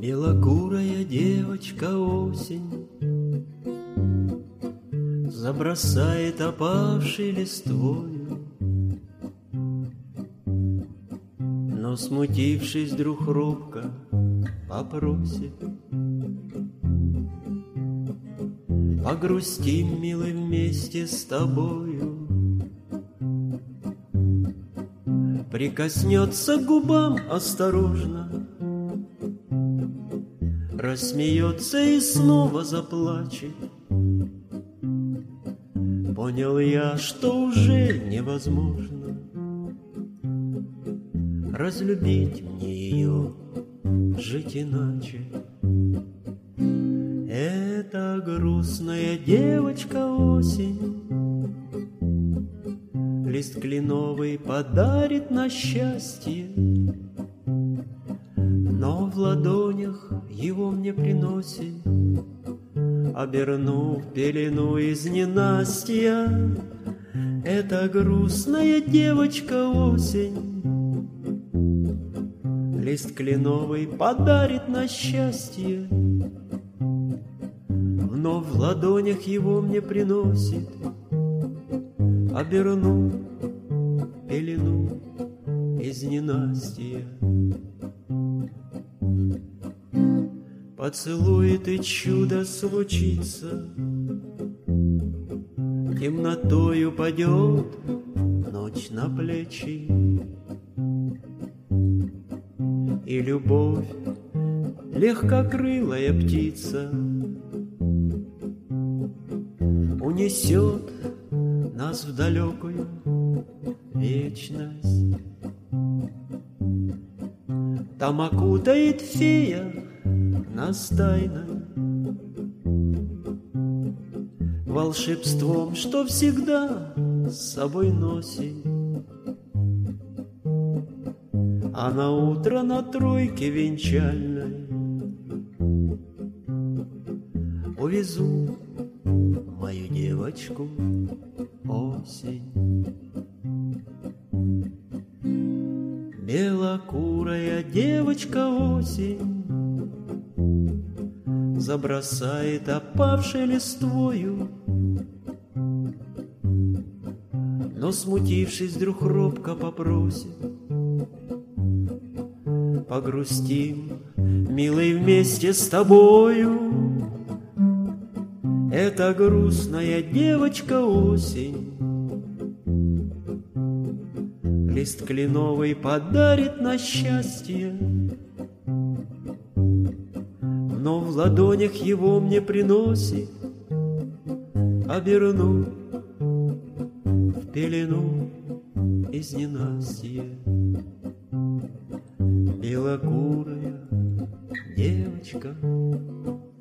Белокурая девочка осень забросает опавшей листвою, но, смутившись, вдруг робко попросит: погрустим, милый, вместе с тобою. Прикоснется к губам осторожно, рассмеется и снова заплачет. Понял я, что уже невозможно разлюбить мне ее, жить иначе. Эта грустная девочка осень лист кленовый подарит на счастье, но в ладонях его мне приносит, обернув пелену из ненастья. Эта грустная девочка осень лист кленовый подарит на счастье, вновь в ладонях его мне приносит, обернув пелену из ненастья. Поцелует и чудо случится, темнотою падет ночь на плечи, и любовь, легкокрылая птица, унесет нас в далекую вечность. Там окутает фея нас тайно волшебством, что всегда с собой носит. А на утро на тройке венчальной увезу мою девочку осень. Белокурая девочка осень забросает опавшей листвою, но, смутившись, вдруг робко попросит: погрустим, милый, вместе с тобою. Эта грустная девочка осень лист кленовый подарит на счастье, но в ладонях его мне приносит, обернув в пелену из ненастья. Белокурая девочка